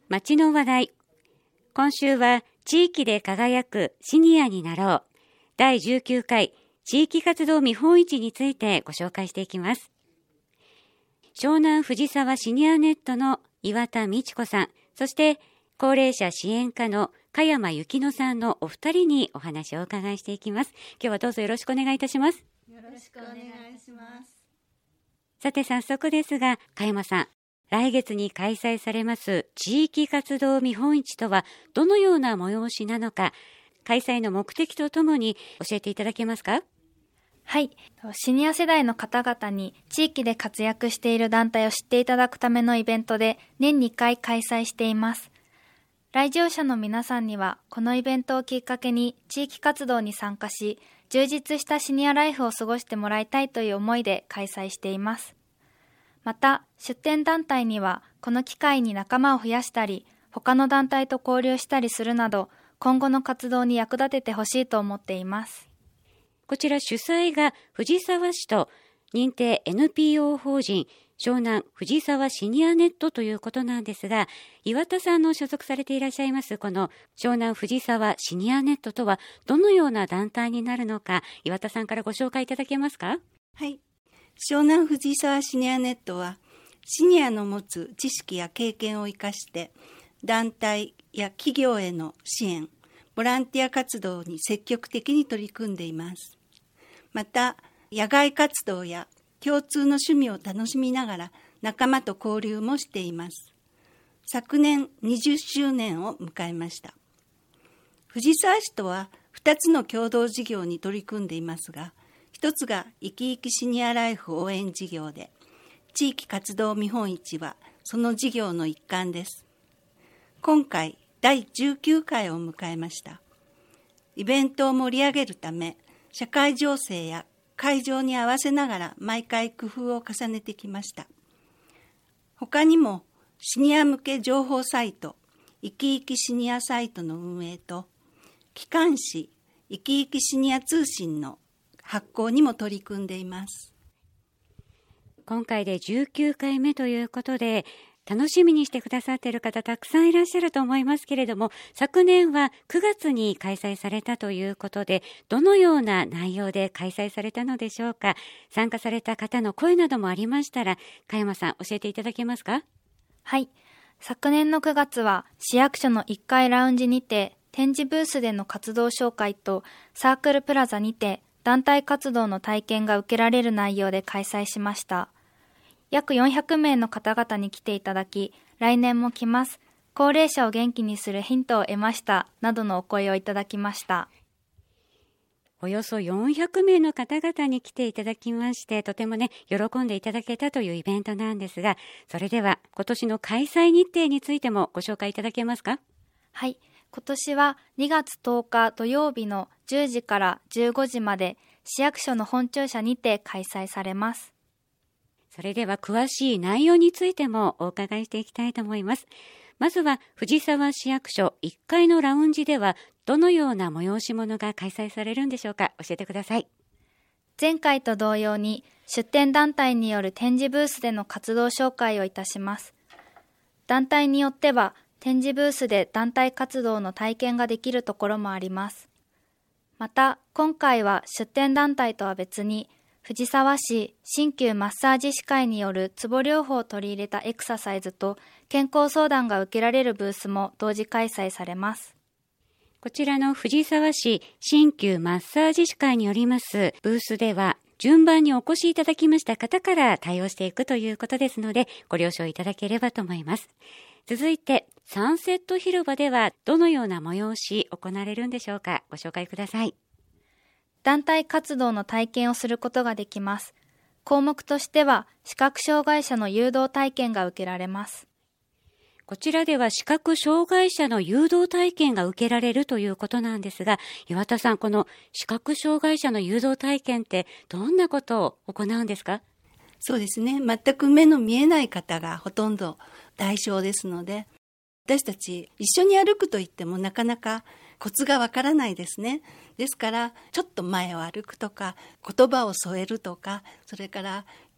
街の話題。今週は地域で輝くシニアになろう。第19回地域活動見本市についてご紹介していきます。湘南藤沢シニアネットの岩田美智子さん、そして高齢者支援課の香山幸乃さんのお二人にお話をお伺いしていきます。今日はどうぞよろしくお願いいたします。 よろしくお願いします。 さて早速ですが、香山さん、来月に開催されます地域活動見本市とはどのような催しなのか、開催の目的とともに教えていただけますか？ はい。シニア世代の方々に地域で活躍している団体を知っていただくためのイベントで年2回開催しています。来場者の皆さんにはこのイベントをきっかけに地域活動に参加し、充実したシニアライフを過ごしてもらいたいという思いで開催しています。また、出展団体にはこの機会に仲間を増やしたり、他の団体と交流したりするなど、今後の活動に役立ててほしいと思っています。 こちら主催が藤沢市と認定 NPO 法人湘南藤沢シニアネットということなんですが、岩田さんの所属されていらっしゃいますこの湘南藤沢シニアネットとはどのような団体になるのか、岩田さんからご紹介いただけますか？ はい。湘南藤沢シニアネットは、シニアの持つ知識や経験を生かして、団体や企業への支援、ボランティア活動に積極的に取り組んでいます。また、野外活動や共通の趣味を楽しみながら仲間と交流もしています。昨年20周年を迎えました。藤沢市とは2つの共同事業に取り組んでいますが、一つが生き生きシニアライフ応援事業で、地域活動見本市はその事業の一環です。今回第19回を迎えました。イベントを盛り上げるため、社会情勢や会場に合わせながら毎回工夫を重ねてきました。他にもシニア向け情報サイト、生き生きシニアサイトの運営と、機関誌生き生きシニア通信の発行にも取り組んでいます。 今回で19回目ということで、楽しみにしてくださっている方たくさんいらっしゃると思いますけれども、昨年は9月に開催されたということで、どのような内容で開催されたのでしょうか。参加された方の声などもありましたら、香山さん教えていただけますか？ はい。昨年の9月は市役所の1階ラウンジにて展示ブースでの活動紹介とサークルプラザにて団体活動の体験が受けられる内容で開催しました。約400名の方々に来ていただき、来年も来ます。高齢者を元気にするヒントを得ました。などのお声をいただきました。 およそ400名の方々に来ていただきまして、とても喜んでいただけたというイベントなんですが、それでは今年の開催日程についてもご紹介いただけますか？ はい。今年は2月10日土曜日の10時から15時まで市役所の本庁舎にて開催されます。 それでは詳しい内容についてもお伺いしていきたいと思います。まずは藤沢市役所1階のラウンジではどのような催し物が開催されるんでしょうか？教えてください。 前回と同様に出展団体による展示ブースでの活動紹介をいたします。団体によっては展示ブースで団体活動の体験ができるところもあります。また今回は出展団体とは別に藤沢市鍼灸マッサージ師会によるツボ療法を取り入れたエクササイズと健康相談が受けられるブースも同時開催されます。 こちらの藤沢市鍼灸マッサージ師会によりますブースでは、順番にお越しいただきました方から対応していくということですので、ご了承いただければと思います。続いてサンセット広場ではどのような催し行われるんでしょうか？ご紹介ください。 団体活動の体験をすることができます。項目としては視覚障害者の誘導体験が受けられます。 こちらでは視覚障害者の誘導体験が受けられるということなんですが、岩田さん、この視覚障害者の誘導体験ってどんなことを行うんですか？ そうですね。全く目の見えない方がほとんど対象ですので、私たち一緒に歩くといってもなかなかコツがわからないですね。ですからちょっと前を歩くとか、言葉を添えるとか、それから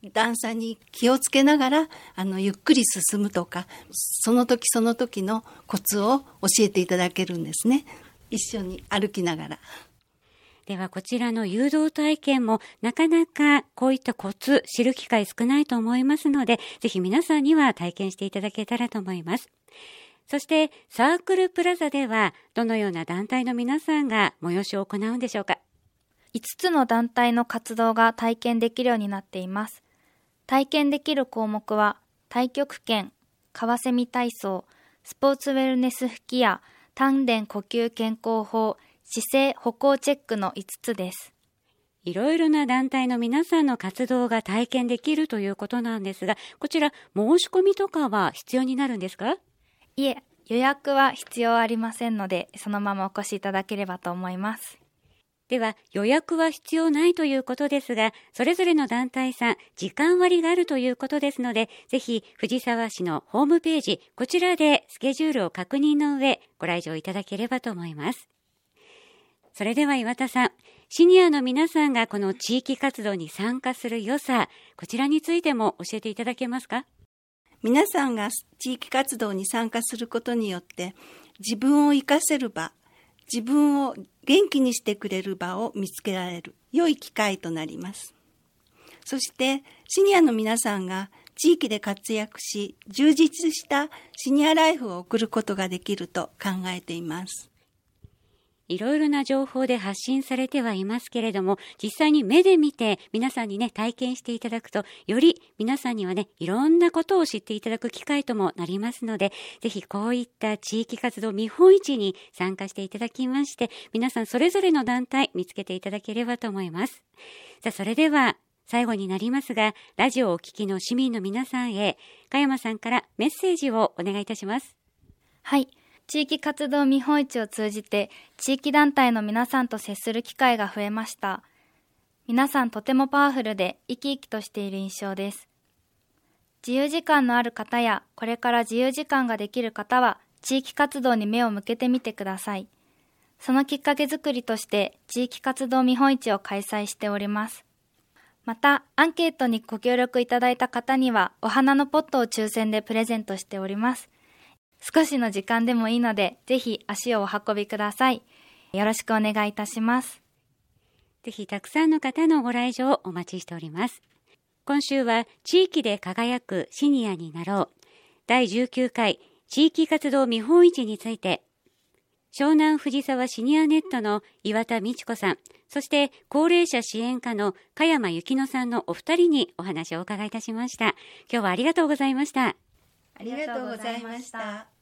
段差に気をつけながらゆっくり進むとか、その時その時のコツを教えていただけるんですね。一緒に歩きながら。 ではこちらの誘導体験もなかなかこういったコツ知る機会少ないと思いますので、ぜひ皆さんには体験していただけたらと思います。そしてサークルプラザではどのような団体の皆さんが催しを行うんでしょうか。 5つの団体の活動が体験できるようになっています。体験できる項目は太極拳、カワセミ体操、スポーツウェルネス吹き矢、丹田呼吸健康法、姿勢歩行チェックの5つです。 いろいろな団体の皆さんの活動が体験できるということなんですが、こちら申し込みとかは必要になるんですか？ いえ、予約は必要ありませんので、そのままお越しいただければと思います。 では予約は必要ないということですが、それぞれの団体さん時間割があるということですので、ぜひ藤沢市のホームページ、こちらでスケジュールを確認の上ご来場いただければと思います。それでは岩田さん、シニアの皆さんがこの地域活動に参加する良さ、こちらについても教えていただけますか？ 皆さんが地域活動に参加することによって自分を生かせる場、自分を元気にしてくれる場を見つけられる良い機会となります。そしてシニアの皆さんが地域で活躍し、充実したシニアライフを送ることができると考えています。 いろいろな情報で発信されてはいますけれども、実際に目で見て皆さんにね、体験していただくと、より皆さんにはね、いろんなことを知っていただく機会ともなりますので、ぜひこういった地域活動見本市に参加していただきまして、皆さんそれぞれの団体見つけていただければと思います。さあ、それでは最後になりますが、ラジオをお聞きの市民の皆さんへ、加山さんからメッセージをお願いいたします。 はい。地域活動見本市を通じて地域団体の皆さんと接する機会が増えました。皆さんとてもパワフルで生き生きとしている印象です。自由時間のある方やこれから自由時間ができる方は地域活動に目を向けてみてください。そのきっかけ作りとして地域活動見本市を開催しております。またアンケートにご協力いただいた方にはお花のポットを抽選でプレゼントしております。少しの時間でもいいので、ぜひ足をお運びください。よろしくお願いいたします。 ぜひたくさんの方のご来場をお待ちしております。今週は地域で輝くシニアになろう。第19回地域活動見本市について、湘南藤沢シニアネットの岩田美智子さん、そして高齢者支援課の加山幸乃さんのお二人にお話をお伺いいたしました。今日はありがとうございました。 ありがとうございました。